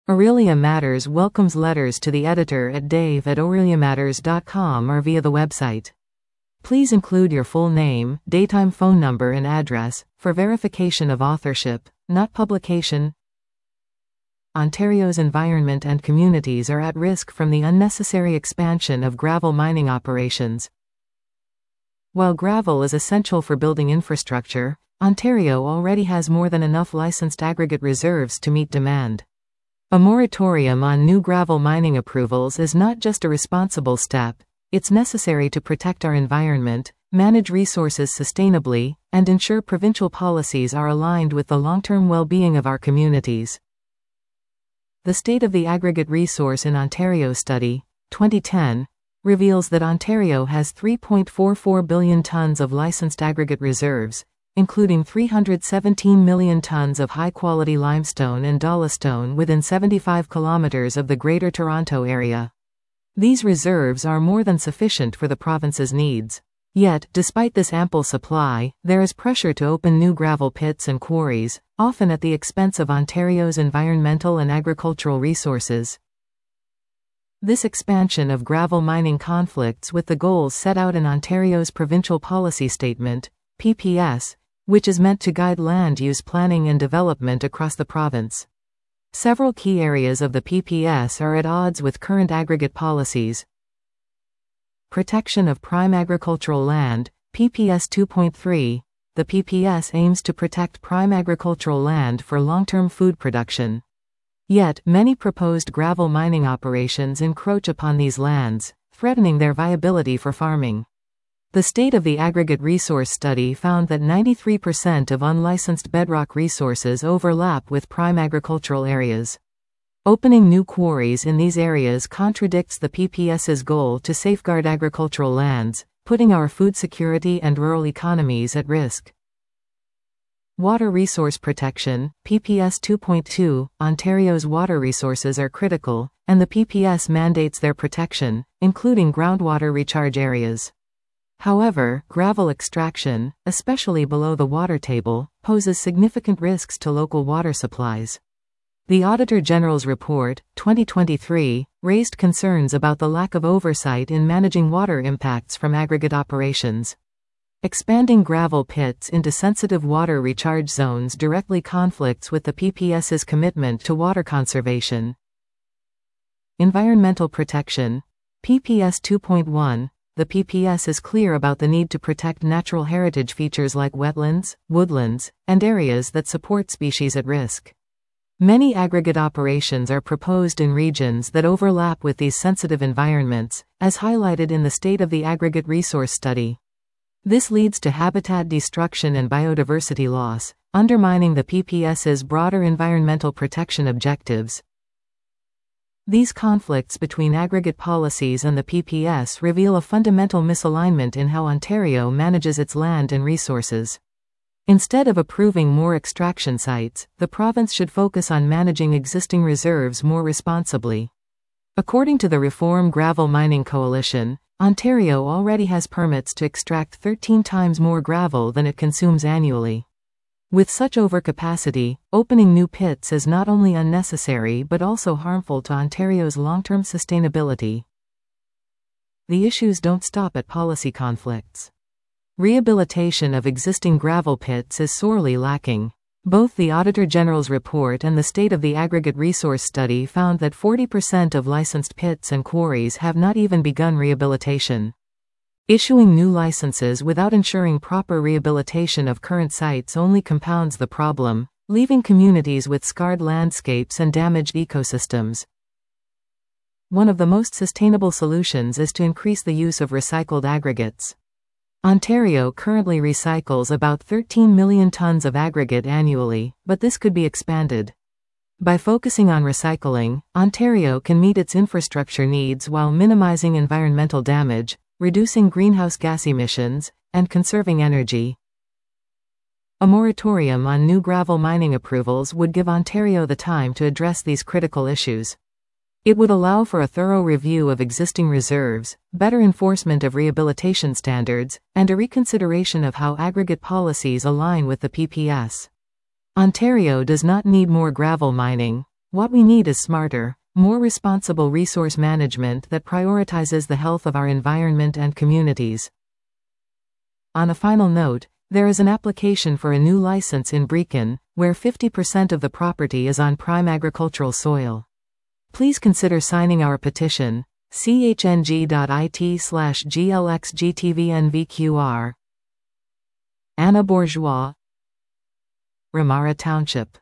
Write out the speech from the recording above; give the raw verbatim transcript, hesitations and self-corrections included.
Aurelia Matters welcomes letters to the editor at dave at aurelia matters dot com or via the website. Please include your full name, daytime phone number and address, for verification of authorship, not publication. Ontario's environment and communities are at risk from the unnecessary expansion of gravel mining operations. While gravel is essential for building infrastructure, Ontario already has more than enough licensed aggregate reserves to meet demand. A moratorium on new gravel mining approvals is not just a responsible step, it's necessary to protect our environment, manage resources sustainably, and ensure provincial policies are aligned with the long-term well-being of our communities. The State of the Aggregate Resource in Ontario study, twenty ten, reveals that Ontario has three point four four billion tons of licensed aggregate reserves, including three hundred seventeen million tons of high-quality limestone and dolostone within seventy-five kilometers of the Greater Toronto Area. These reserves are more than sufficient for the province's needs. Yet, despite this ample supply, there is pressure to open new gravel pits and quarries, often at the expense of Ontario's environmental and agricultural resources. This expansion of gravel mining conflicts with the goals set out in Ontario's Provincial Policy Statement, P P S, which is meant to guide land use planning and development across the province. Several key areas of the P P S are at odds with current aggregate policies. Protection of prime agricultural land, P P S two point three. The P P S aims to protect prime agricultural land for long-term food production. Yet, many proposed gravel mining operations encroach upon these lands, threatening their viability for farming. The State of the Aggregate Resource study found that ninety-three percent of unlicensed bedrock resources overlap with prime agricultural areas. Opening new quarries in these areas contradicts the PPS's goal to safeguard agricultural lands, putting our food security and rural economies at risk. Water Resource Protection, P P S two point two. Ontario's water resources are critical, and the P P S mandates their protection, including groundwater recharge areas. However, gravel extraction, especially below the water table, poses significant risks to local water supplies. The Auditor General's report, twenty twenty-three, raised concerns about the lack of oversight in managing water impacts from aggregate operations. Expanding gravel pits into sensitive water recharge zones directly conflicts with the PPS's commitment to water conservation. Environmental protection, P P S two point one. The P P S is clear about the need to protect natural heritage features like wetlands, woodlands, and areas that support species at risk. Many aggregate operations are proposed in regions that overlap with these sensitive environments, as highlighted in the State of the Aggregate Resource study. This leads to habitat destruction and biodiversity loss, undermining the PPS's broader environmental protection objectives. These conflicts between aggregate policies and the P P S reveal a fundamental misalignment in how Ontario manages its land and resources. Instead of approving more extraction sites, the province should focus on managing existing reserves more responsibly. According to the Reform Gravel Mining Coalition, Ontario already has permits to extract thirteen times more gravel than it consumes annually. With such overcapacity, opening new pits is not only unnecessary but also harmful to Ontario's long-term sustainability. The issues don't stop at policy conflicts. Rehabilitation of existing gravel pits is sorely lacking. Both the Auditor General's report and the State of the Aggregate Resource study found that forty percent of licensed pits and quarries have not even begun rehabilitation. Issuing new licenses without ensuring proper rehabilitation of current sites only compounds the problem, leaving communities with scarred landscapes and damaged ecosystems. One of the most sustainable solutions is to increase the use of recycled aggregates. Ontario currently recycles about thirteen million tons of aggregate annually, but this could be expanded. By focusing on recycling, Ontario can meet its infrastructure needs while minimizing environmental damage, reducing greenhouse gas emissions, and conserving energy. A moratorium on new gravel mining approvals would give Ontario the time to address these critical issues. It would allow for a thorough review of existing reserves, better enforcement of rehabilitation standards, and a reconsideration of how aggregate policies align with the P P S. Ontario does not need more gravel mining. What we need is smarter, more responsible resource management that prioritizes the health of our environment and communities. On a final note, there is an application for a new license in Brecon, where fifty percent of the property is on prime agricultural soil. Please consider signing our petition, chng.it slash glxgtvnvqr. Anna Bourgeois, Ramara Township.